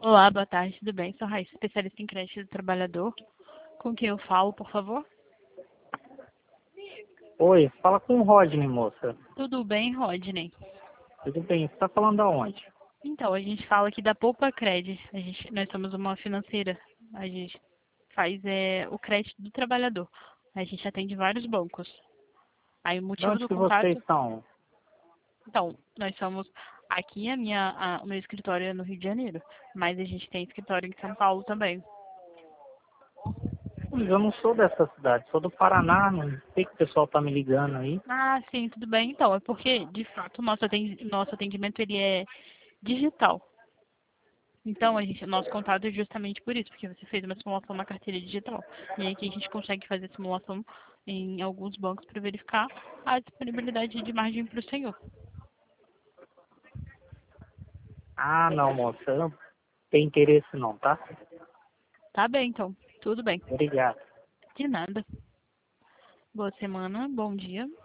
Olá, boa tarde, tudo bem? Sou Raíssa, especialista em crédito do trabalhador. Com quem eu falo, por favor? Oi, fala com o Rodney, moça. Tudo bem, Rodney? Tudo bem? Você tá falando aonde? Então, a gente fala aqui da Poupa Cred. Nós somos uma financeira. A gente faz o crédito do trabalhador. A gente atende vários bancos. Aí o De motivo onde do que vocês contato, são? então, nós somos aqui o meu escritório é no Rio de Janeiro, mas a gente tem escritório em São Paulo também. Pois eu não sou dessa cidade, sou do Paraná, não sei que o pessoal tá me ligando aí. Ah, sim, tudo bem. Então, é porque, de fato, nosso atendimento ele é digital. Então, nosso contato é justamente por isso, porque você fez uma simulação na carteira digital. E aí que a gente consegue fazer simulação em alguns bancos para verificar a disponibilidade de margem para o senhor. Ah, não, moça, eu não tenho interesse não, tá? Tá bem, então. Tudo bem. Obrigado. De nada. Boa semana, bom dia.